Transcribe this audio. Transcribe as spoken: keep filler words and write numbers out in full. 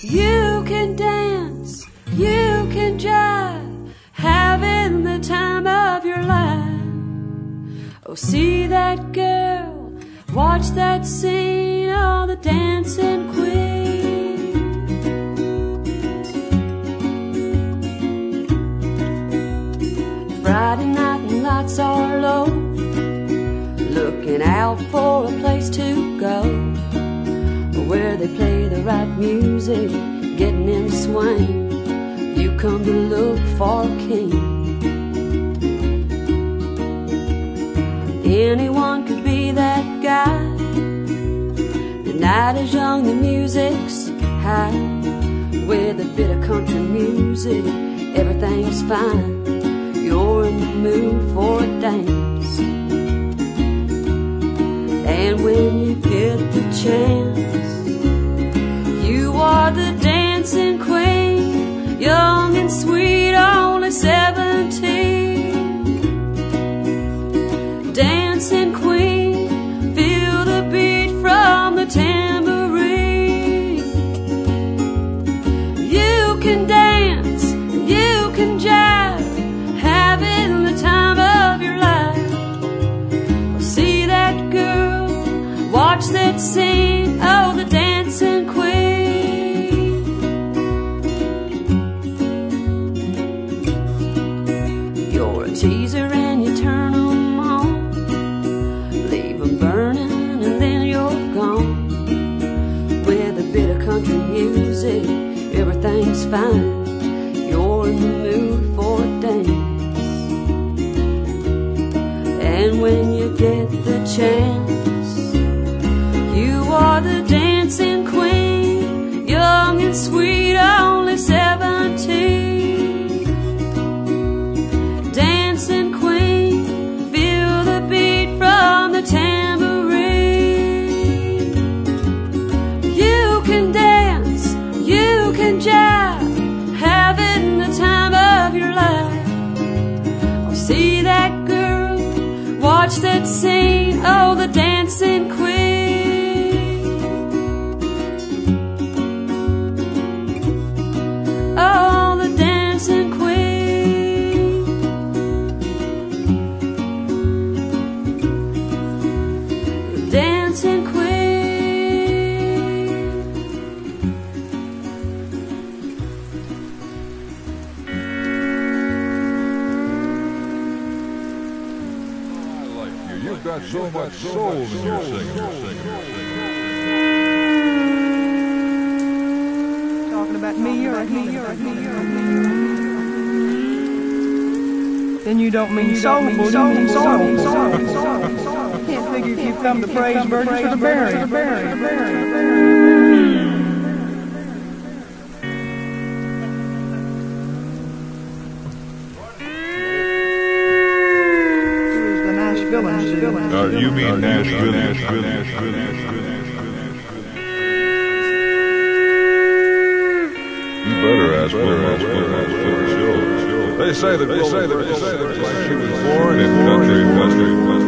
You can dance, you can jive, having the time of your life. Oh, see that girl, watch that scene, oh, the dancing queen. Friday night and lights are low, looking out for a place to go, where they play the right music, getting in the swing. You come to look for a king. Anyone could be that guy. The night is young, the music's high. With a bit of country music, everything's fine. You're in the mood for a dance. And when you get the chance, you are the dancing queen, young and sweet, only seventeen. Dancing queen, feel the beat from the tambourine. You can dance, you can jive, having the time of your life. See that girl, watch that scene, oh, the dancing queen. You're a teaser and you turn them on, leave them burning and then you're gone. With a bit of country music, everything's fine. You're in the mood for a dance. And when you get the chance, you are the dancing queen, young and sweet, only seventeen. Dancing queen, feel the beat from the tambourine. You can dance, you can jive, having the time of your life. Oh, see that girl, watch that scene, oh, the dancing queen. Oh, the dancing queen. The dancing queen. You've got so much soul in your singing. Talking about me or me or me or me. Then you don't mean soulful, you mean soulful. Can't figure if you've come to praise Burgess or the Barry. Uh, you mean Nashville, Nashville, Nashville, Nashville. You better ask her, ask her, ask her. They say that, they say that, they say that she was born in country, country, country.